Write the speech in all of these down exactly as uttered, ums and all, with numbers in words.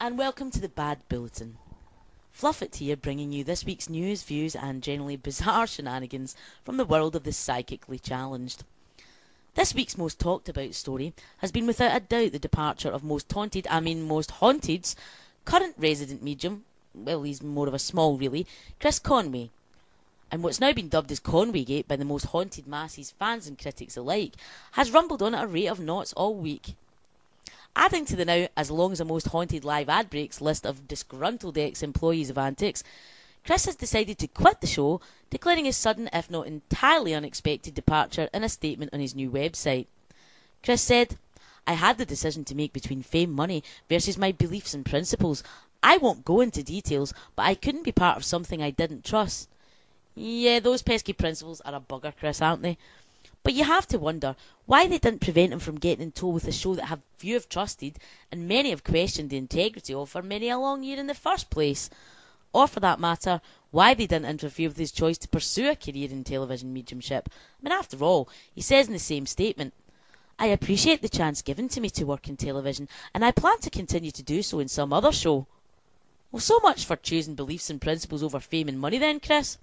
and welcome to the Bad Bulletin. Fluffit here, bringing you this week's news, views, and generally bizarre shenanigans from the world of the psychically challenged. This week's most talked about story has been without a doubt the departure of most haunted, I mean most haunted's, current resident medium, well, he's more of a small really, Chris Conway. And what's now been dubbed as Conwaygate by the most haunted masses, fans and critics alike, has rumbled on at a rate of knots all week. Adding to the now as long as a most haunted live ad breaks list of disgruntled ex-employees of Antics, Chris has decided to quit the show, declaring his sudden, if not entirely unexpected departure in a statement on his new website. Chris said, "I had the decision to make between fame, money versus my beliefs and principles. I won't go into details, but I couldn't be part of something I didn't trust." Yeah, those pesky principles are a bugger, Chris, aren't they? But you have to wonder why they didn't prevent him from getting in tow with a show that have few have trusted and many have questioned the integrity of for many a long year in the first place. Or for that matter, why they didn't interfere with his choice to pursue a career in television mediumship. I mean, after all, he says in the same statement, "I appreciate the chance given to me to work in television, and I plan to continue to do so in some other show." Well, so much for choosing beliefs and principles over fame and money then, Chris.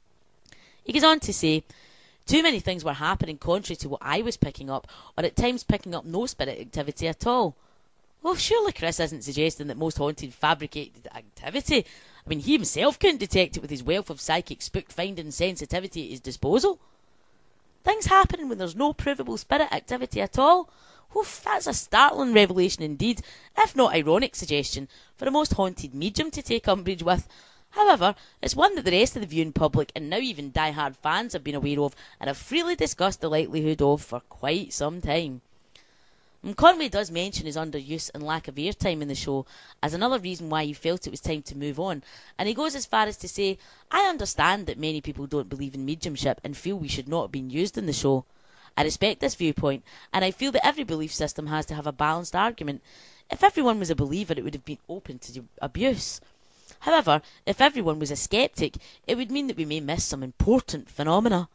He goes on to say, "Too many things were happening contrary to what I was picking up, or at times picking up no spirit activity at all." Well, surely Chris isn't suggesting that most haunted fabricated activity. I mean, he himself couldn't detect it with his wealth of psychic spook-finding sensitivity at his disposal. Things happening when there's no provable spirit activity at all? Oof, that's a startling revelation indeed, if not ironic suggestion, for a most haunted medium to take umbrage with. However, it's one that the rest of the viewing public and now even die-hard fans have been aware of and have freely discussed the likelihood of for quite some time. And Conway does mention his underuse and lack of airtime in the show as another reason why he felt it was time to move on, and he goes as far as to say, "I understand that many people don't believe in mediumship and feel we should not have been used in the show. I respect this viewpoint, and I feel that every belief system has to have a balanced argument. If everyone was a believer, it would have been open to abuse. However, if everyone was a skeptic, it would mean that we may miss some important phenomena."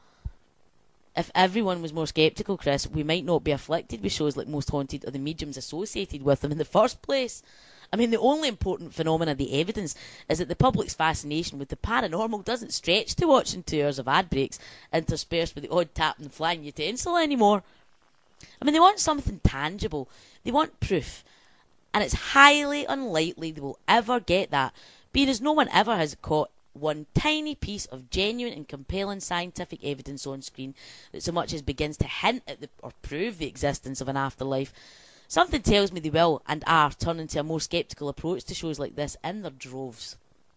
If everyone was more sceptical, Chris, we might not be afflicted with shows like Most Haunted or the mediums associated with them in the first place. I mean, the only important phenomena, the evidence, is that the public's fascination with the paranormal doesn't stretch to watching two hours of ad breaks interspersed with the odd tapping and flying utensil anymore. I mean, they want something tangible. They want proof. And it's highly unlikely they will ever get that, being as no one ever has caught one tiny piece of genuine and compelling scientific evidence on screen that so much as begins to hint at the, or prove the existence of an afterlife. Something tells me they will and are turning to a more sceptical approach to shows like this in their droves.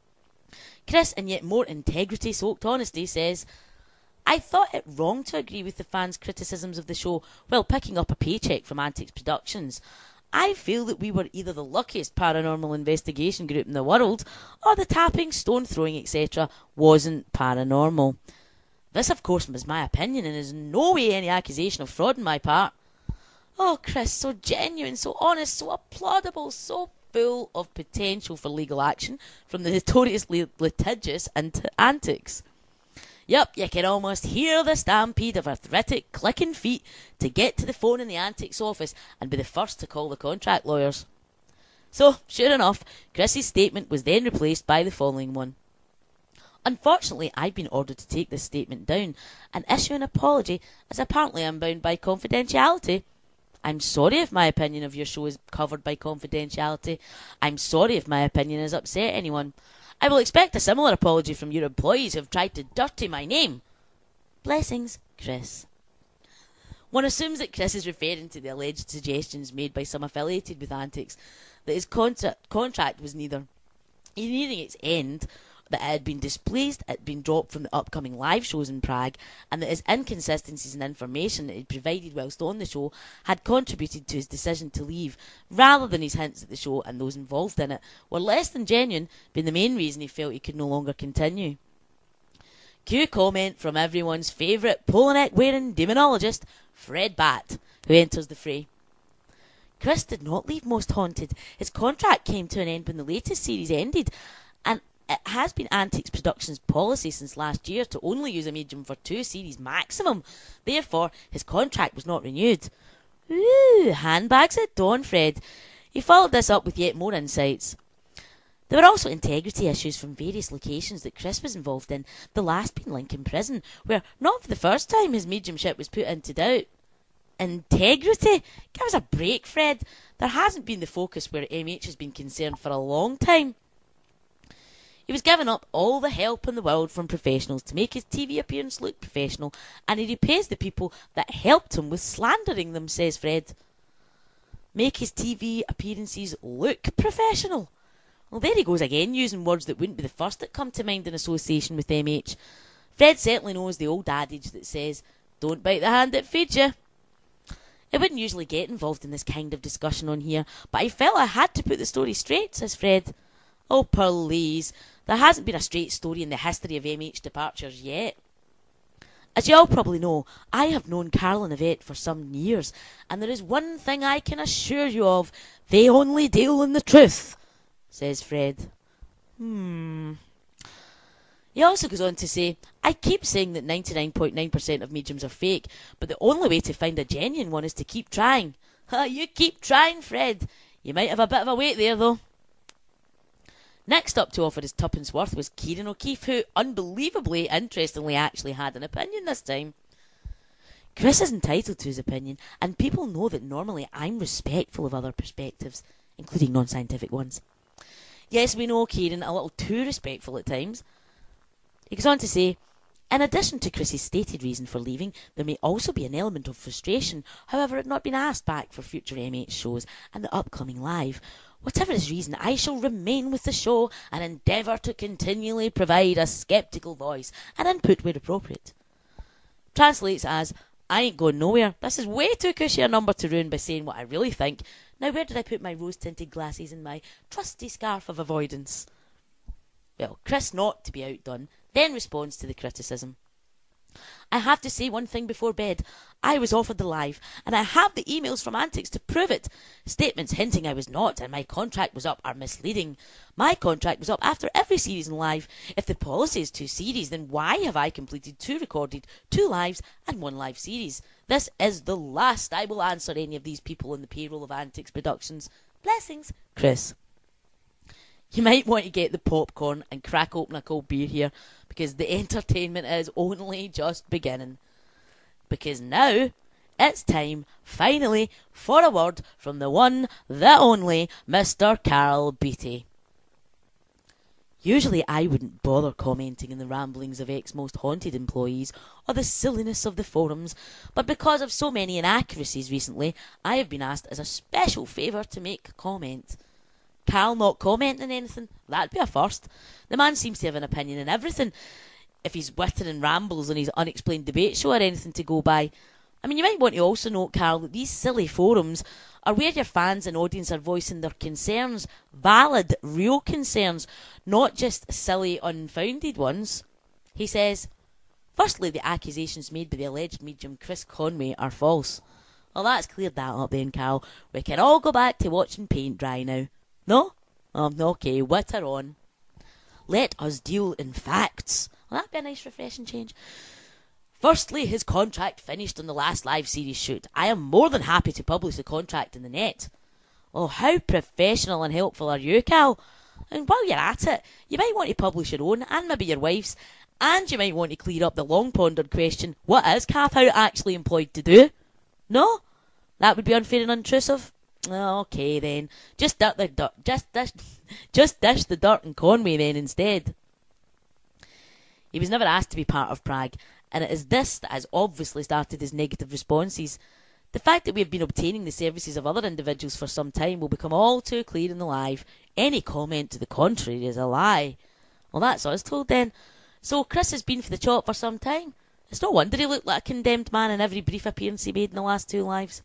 Chris, in yet more integrity-soaked honesty, says, "I thought it wrong to agree with the fans' criticisms of the show while picking up a paycheck from Antics Productions. I feel that we were either the luckiest paranormal investigation group in the world, or the tapping, stone throwing, et cetera wasn't paranormal. This, of course, was my opinion and is in no way any accusation of fraud on my part." Oh, Chris, so genuine, so honest, so applaudable, so full of potential for legal action from the notoriously litigious ant- Antics. Yep, you can almost hear the stampede of arthritic clicking feet to get to the phone in the Antics office and be the first to call the contract lawyers. So, sure enough, Chris's statement was then replaced by the following one. "Unfortunately, I've been ordered to take this statement down and issue an apology, as apparently I'm bound by confidentiality. I'm sorry if my opinion of your show is covered by confidentiality. I'm sorry if my opinion has upset anyone. I will expect a similar apology from your employees who have tried to dirty my name. Blessings, Chris." One assumes that Chris is referring to the alleged suggestions made by some affiliated with Antics that his contra- contract was neither nearing its end, that it had been displaced, it had been dropped from the upcoming live shows in Prague, and that his inconsistencies in information that he provided whilst on the show had contributed to his decision to leave, rather than his hints that the show and those involved in it were less than genuine, being the main reason he felt he could no longer continue. Cue comment from everyone's favourite polo-neck-wearing demonologist, Fred Batt, who enters the fray. "Chris did not leave Most Haunted. His contract came to an end when the latest series ended, and it has been Antics Productions' policy since last year to only use a medium for two series maximum. Therefore, his contract was not renewed." Ooh, handbags at dawn, Fred. He followed this up with yet more insights. There were also integrity issues from various locations that Chris was involved in, the last being Lincoln Prison, where not for the first time his mediumship was put into doubt. Integrity? Give us a break, Fred. There hasn't been the focus where M H has been concerned for a long time. He was giving up all the help in the world from professionals to make his T V appearance look professional, and he repays the people that helped him with slandering them, says Fred. Make his T V appearances look professional? Well, there he goes again, using words that wouldn't be the first that come to mind in association with M H. Fred certainly knows the old adage that says, don't bite the hand that feeds you. I wouldn't usually get involved in this kind of discussion on here, but I felt I had to put the story straight, says Fred. Oh, please. There hasn't been a straight story in the history of M H departures yet. As you all probably know, I have known Carl and Yvette for some years, and there is one thing I can assure you of. They only deal in the truth, says Fred. Hmm. He also goes on to say, I keep saying that ninety-nine point nine percent of mediums are fake, but the only way to find a genuine one is to keep trying. Ha, you keep trying, Fred. You might have a bit of a wait there, though. Next up to offer his tuppence worth was Kieran O'Keefe, who, unbelievably, interestingly, actually had an opinion this time. Chris is entitled to his opinion, and people know that normally I'm respectful of other perspectives, including non-scientific ones. Yes, we know Kieran a little too respectful at times. He goes on to say, in addition to Chris's stated reason for leaving, there may also be an element of frustration, however, at not being asked back for future M H shows and the upcoming live. Whatever his reason, I shall remain with the show and endeavour to continually provide a sceptical voice and input where appropriate. Translates as, I ain't going nowhere. This is way too cushy a number to ruin by saying what I really think. Now where did I put my rose-tinted glasses and my trusty scarf of avoidance? Well, Chris, not to be outdone, then responds to the criticism. I have to say one thing before bed. I was offered the live, and I have the emails from Antics to prove it. Statements hinting I was not and my contract was up are misleading. My contract was up after every series in live. If the policy is two series, then why have I completed two recorded, two lives, and one live series? This is the last I will answer any of these people on the payroll of Antics Productions. Blessings, Chris. You might want to get the popcorn and crack open a cold beer here, because the entertainment is only just beginning. Because now, it's time, finally, for a word from the one, the only, Mister Carl Beattie. Usually I wouldn't bother commenting on the ramblings of ex-most haunted employees or the silliness of the forums, but because of so many inaccuracies recently, I have been asked as a special favour to make a comment. Carl not commenting anything? That'd be a first. The man seems to have an opinion on everything. If he's whittering and rambles on his unexplained debate show or anything to go by. I mean, you might want to also note, Carl, that these silly forums are where your fans and audience are voicing their concerns. Valid, real concerns, not just silly, unfounded ones. He says, firstly, the accusations made by the alleged medium Chris Conway are false. Well, that's cleared that up then, Carl. We can all go back to watching paint dry now. No? Um, okay, witter on. Let us deal in facts. Well, that'd be a nice refreshing change. Firstly, his contract finished on the last live series shoot. I am more than happy to publish the contract in the net. Oh, how professional and helpful are you, Cal? And while you're at it, you might want to publish your own, and maybe your wife's, and you might want to clear up the long-pondered question, what is Kath Howe actually employed to do? No? That would be unfair and intrusive? Okay then, just dirt the dirt, just dish, just dish the dirt in Conway then instead. He was never asked to be part of Prague, and it is this that has obviously started his negative responses. The fact that we have been obtaining the services of other individuals for some time will become all too clear in the live. Any comment to the contrary is a lie. Well, that's us told then. So Chris has been for the chop for some time. It's no wonder he looked like a condemned man in every brief appearance he made in the last two lives.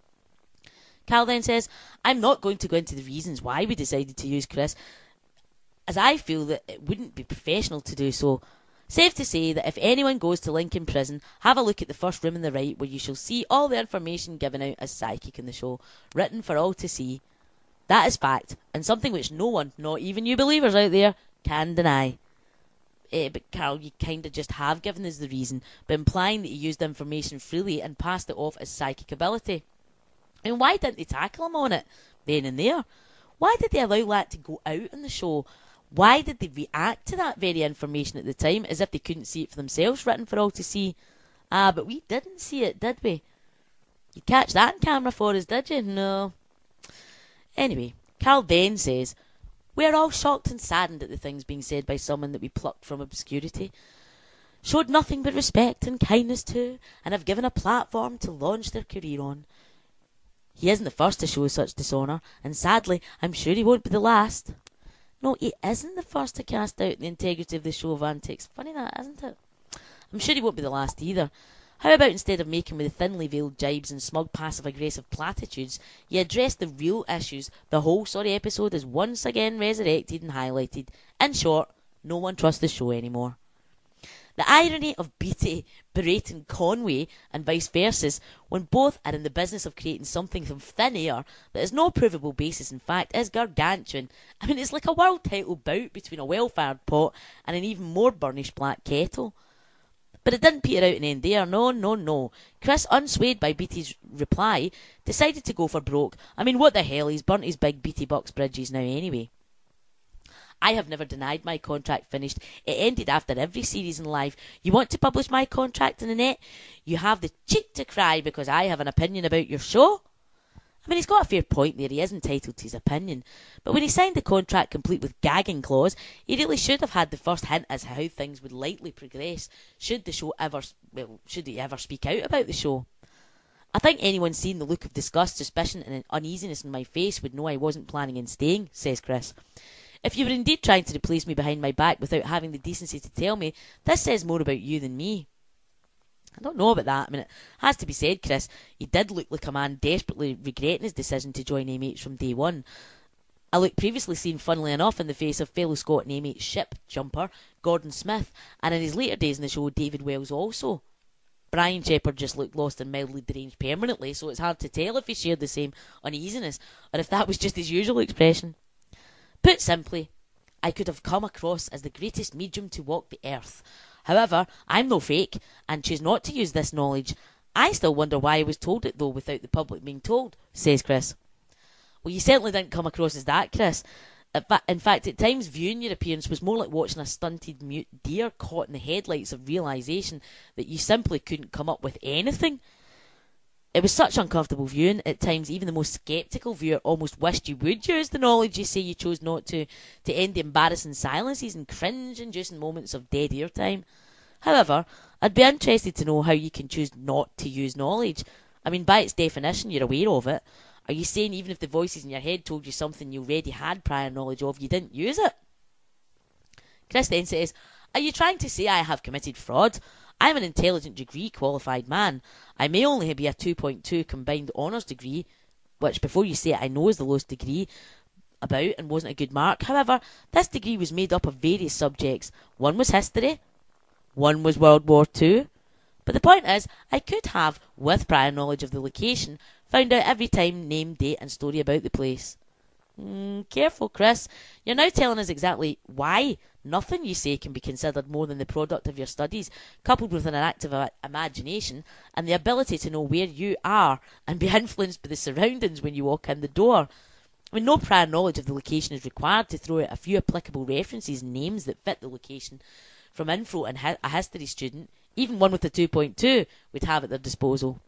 Cal then says, I'm not going to go into the reasons why we decided to use Chris, as I feel that it wouldn't be professional to do so. Safe to say that if anyone goes to Lincoln Prison, have a look at the first room on the right, where you shall see all the information given out as psychic in the show, written for all to see. That is fact, and something which no one, not even you believers out there, can deny. Eh, but Carl, you kind of just have given us the reason, but implying that you used information freely and passed it off as psychic ability. And why didn't they tackle him on it then and there? Why did they allow that to go out on the show? Why did they react to that very information at the time as if they couldn't see it for themselves, written for all to see? Ah, but we didn't see it, did we? You catch that on camera for us, did you? No. Anyway, Carl then says, "We are all shocked and saddened at the things being said by someone that we plucked from obscurity, showed nothing but respect and kindness to, and have given a platform to launch their career on. He isn't the first to show such dishonour, and sadly, I'm sure he won't be the last." No, he isn't the first to cast doubt the integrity of the show of antics. Funny that, isn't it? I'm sure he won't be the last either. How about instead of making with the thinly veiled jibes and smug passive-aggressive platitudes, you address the real issues the whole sorry episode is once again resurrected and highlighted? In short, no one trusts the show anymore. The irony of Beattie berating Conway and vice versa when both are in the business of creating something from thin air that has no provable basis in fact is gargantuan. I mean, it's like a world title bout between a well-fired pot and an even more burnished black kettle. But it didn't peter out and end there. No, no, no. Chris, unswayed by Beattie's reply, decided to go for broke. I mean, what the hell, he's burnt his big Beattie Bucks bridges now anyway. "I have never denied my contract finished. It ended after every series in live. You want to publish my contract in the net? You have the cheek to cry because I have an opinion about your show?" I mean, he's got a fair point there. He is entitled to his opinion. But when he signed the contract complete with gagging clause, he really should have had the first hint as to how things would likely progress should the show ever, well, should he ever speak out about the show. "I think anyone seeing the look of disgust, suspicion and uneasiness in my face would know I wasn't planning on staying," says Chris. "If you were indeed trying to replace me behind my back without having the decency to tell me, this says more about you than me." I don't know about that. I mean, it has to be said, Chris, he did look like a man desperately regretting his decision to join M H from day one. A look previously seen, funnily enough, in the face of fellow Scot and M H ship jumper Gordon Smith, and in his later days in the show, David Wells also. Brian Shepherd just looked lost and mildly deranged permanently, so it's hard to tell if he shared the same uneasiness, or if that was just his usual expression. Put simply, I could have come across as the greatest medium to walk the earth. However, I'm no fake, and choose not to use this knowledge. I still wonder why I was told it, though, without the public being told, says Chris. Well, you certainly didn't come across as that, Chris. In fact, at times, viewing your appearance was more like watching a stunted mute deer caught in the headlights of realisation that you simply couldn't come up with anything. It was such uncomfortable viewing. At times, even the most sceptical viewer almost wished you would use the knowledge you say you chose not to, to end the embarrassing silences and cringe-inducing moments of dead ear time. However, I'd be interested to know how you can choose not to use knowledge. I mean, by its definition, you're aware of it. Are you saying even if the voices in your head told you something you already had prior knowledge of, you didn't use it? Chris then says, are you trying to say I have committed fraud? I'm an intelligent degree qualified man. I may only be a two point two combined honours degree, which before you say it I know is the lowest degree about and wasn't a good mark. However, this degree was made up of various subjects. One was history, one was World War Two. But the point is, I could have, with prior knowledge of the location, found out every time, name, date and story about the place. Mm, careful, Chris. You're now telling us exactly why nothing you say can be considered more than the product of your studies, coupled with an active imagination and the ability to know where you are and be influenced by the surroundings when you walk in the door. I mean, no prior knowledge of the location is required to throw out a few applicable references and names that fit the location from info and hi- a history student, even one with a two point two, would have at their disposal.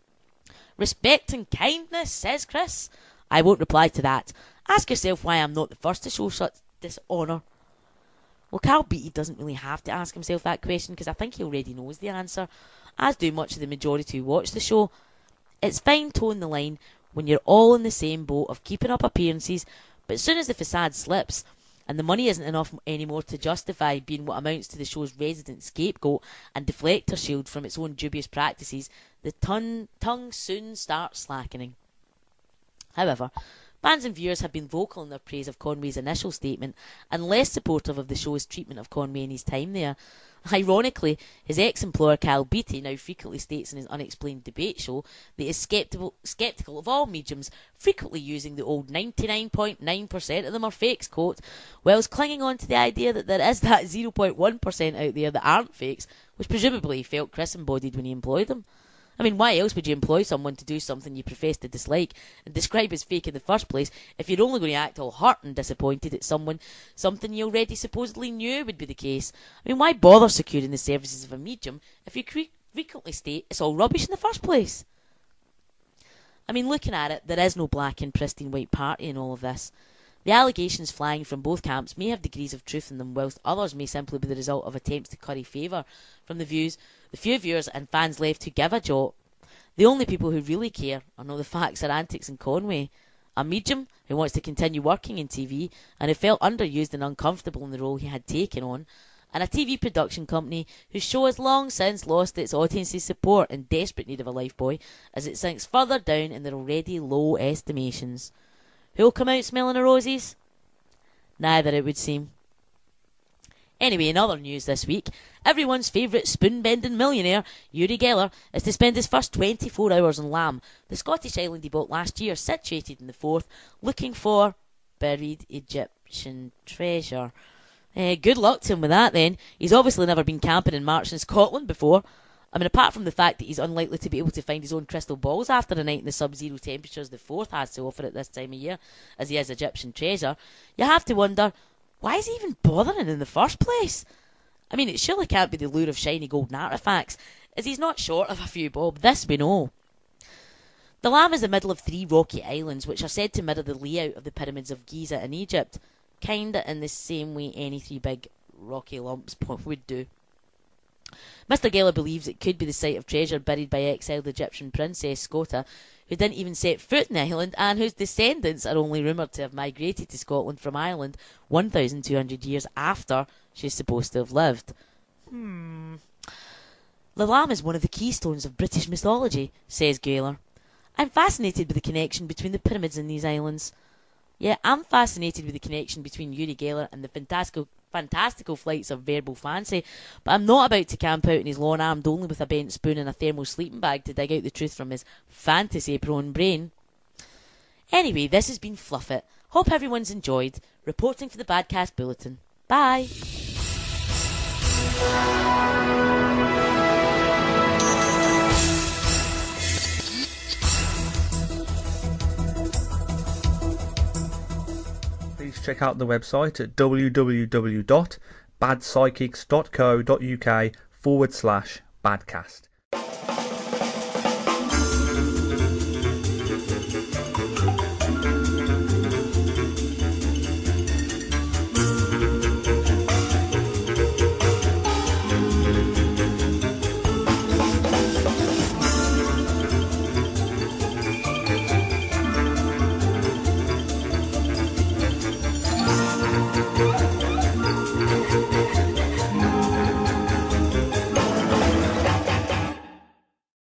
Respect and kindness, says Chris. I won't reply to that. Ask yourself why I'm not the first to show such dishonour. Well, Carl Beattie doesn't really have to ask himself that question because I think he already knows the answer, as do much of the majority who watch the show. It's fine toeing the line when you're all in the same boat of keeping up appearances, but as soon as the facade slips and the money isn't enough anymore to justify being what amounts to the show's resident scapegoat and deflector shield from its own dubious practices, the ton- tongue soon starts slackening. However, fans and viewers have been vocal in their praise of Conway's initial statement and less supportive of the show's treatment of Conway in his time there. Ironically, his ex-employer Carl Beattie now frequently states in his Unexplained debate show that he is sceptical, sceptical of all mediums, frequently using the old ninety-nine point nine percent of them are fakes quote, whilst clinging on to the idea that there is that zero point one percent out there that aren't fakes, which presumably he felt Chris embodied when he employed them. I mean, why else would you employ someone to do something you profess to dislike and describe as fake in the first place if you're only going to act all hurt and disappointed at someone, something you already supposedly knew would be the case? I mean, why bother securing the services of a medium if you cre- frequently state it's all rubbish in the first place? I mean, looking at it, there is no black and pristine white party in all of this. The allegations flying from both camps may have degrees of truth in them, whilst others may simply be the result of attempts to curry favour from the views, the few viewers and fans left who give a jot. The only people who really care are not the facts or antics in Conway. A medium who wants to continue working in T V and who felt underused and uncomfortable in the role he had taken on, and a T V production company whose show has long since lost its audience's support in desperate need of a lifebuoy as it sinks further down in their already low estimations. Who'll come out smelling of roses? Neither, it would seem. Anyway, in other news this week, everyone's favourite spoon-bending millionaire, Uri Geller, is to spend his first twenty-four hours on Lamb, the Scottish island he bought last year, situated in the Forth, looking for buried Egyptian treasure. Uh, good luck to him with that, then. He's obviously never been camping in March in Scotland before. I mean, apart from the fact that he's unlikely to be able to find his own crystal balls after a night in the sub-zero temperatures the Forth has to offer at this time of year, as he is Egyptian treasure, you have to wonder, why is he even bothering in the first place? I mean, it surely can't be the lure of shiny golden artefacts, as he's not short of a few bob, this we know. The Lamb is the middle of three rocky islands, which are said to mirror the layout of the pyramids of Giza in Egypt, kinda in the same way any three big rocky lumps would do. Mister Geller believes it could be the site of treasure buried by exiled Egyptian princess Scota, who didn't even set foot in the island and whose descendants are only rumoured to have migrated to Scotland from Ireland one thousand two hundred years after she's supposed to have lived. Hmm. The Lamb is one of the keystones of British mythology, says Geller. I'm fascinated with the connection between the pyramids and these islands. Yeah, I'm fascinated with the connection between Uri Geller and the fantastical fantastical flights of verbal fancy, but I'm not about to camp out in his lawn armed only with a bent spoon and a thermal sleeping bag to dig out the truth from his fantasy-prone brain. Anyway, this has been Fluff It. Hope everyone's enjoyed. Reporting for the Badcast Bulletin. Bye! Please check out the website at w w w dot bad psychics dot co dot u k forward slash badcast.